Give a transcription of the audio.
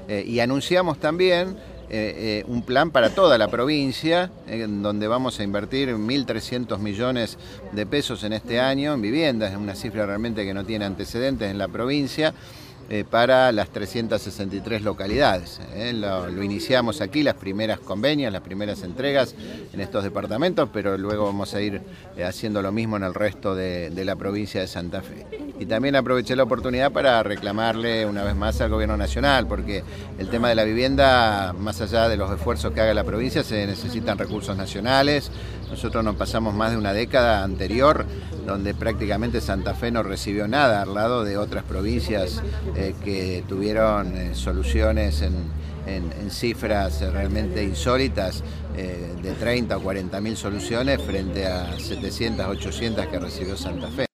Y anunciamos también un plan para toda la provincia, en donde vamos a invertir 1.300 millones de pesos en este año en viviendas, es una cifra realmente que no tiene antecedentes en la provincia, para las 363 localidades. Lo iniciamos aquí, las primeras convenios, las primeras entregas en estos departamentos, pero luego vamos a ir haciendo lo mismo en el resto de la provincia de Santa Fe. Y también aproveché la oportunidad para reclamarle una vez más al Gobierno Nacional, porque el tema de la vivienda, más allá de los esfuerzos que haga la provincia, se necesitan recursos nacionales. Nosotros nos pasamos más de una década anterior donde prácticamente Santa Fe no recibió nada, al lado de otras provincias que tuvieron soluciones en cifras realmente insólitas, de 30 o 40 mil soluciones frente a 700, 800 que recibió Santa Fe.